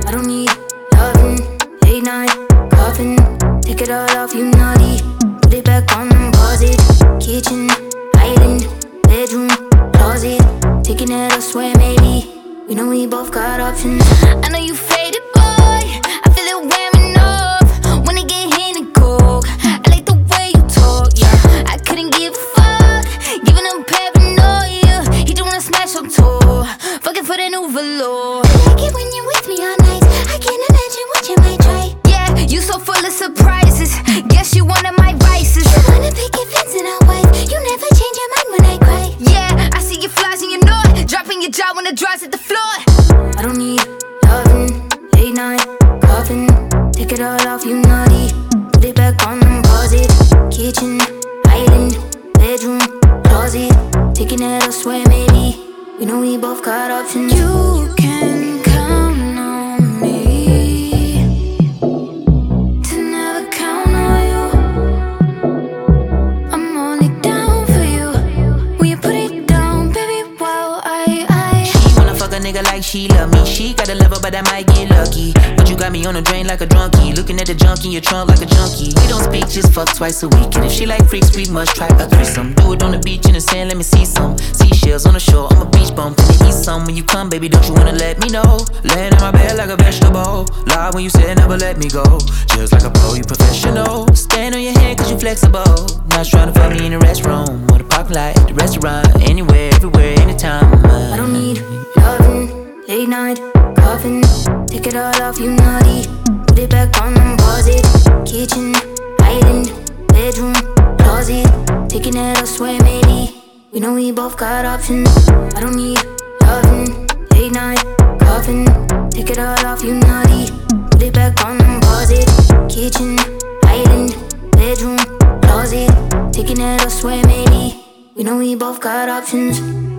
I don't need loving, late night, coughing. Take it all off, you naughty. Put it back on and pause it. Kitchen, island, bedroom, closet. Taking it elsewhere, maybe. We know we both got options. I know you faded, boy. I feel it wearing off when it get hit and cold. I like the way you talk, yeah. I couldn't give a fuck, giving them paranoia. He don't wanna smash on tour, fucking for the new velour. I like it when you're with me all night. I can't imagine what you might try. Yeah, you so full of surprises. Guess you one of my vices. You wanna pick your fence and I'll wife. You never change your mind when I cry. Yeah, I see your flies and you know it. Dropping your jaw when the dries at the floor. I don't need loving, late night, coughing. Take it all off, you naughty. Put it back on and pause it. Kitchen, island, bedroom, closet. Taking it elsewhere, maybe. We know we both got options. You can count on me to never count on you. I'm only down for you when you put it down, baby. Wow, She wanna fuck a nigga like she love me. She got a level, but I might get lucky. But you got me on the drain like a drunkie. Looking at the junk in your trunk like a junkie. We don't speak, just fuck twice a week. And if she like freaks, we must try a threesome. Do it on the beach in the sand, let me see some seashells on the shore. I'm a beach bum, finna eat some. When you come, baby, don't you wanna let me know? Laying on my bed like a vegetable. Lie when you said never let me go. Just like a pro, you professional. Stand on your head cause you flexible. Not trying to fuck me in the restroom or the parking lot, the restaurant. Anywhere, everywhere, anytime. I don't need loving, late night, coughing. Take it all off, you naughty. Put it back on and pause it. Kitchen, island, bedroom, closet. Taking it elsewhere, maybe. We know we both got options. I don't need loving, late night, coughing. Take it all off, you naughty. Put it back on and pause it. Kitchen, island, bedroom, closet. Taking it elsewhere, maybe. We know we both got options.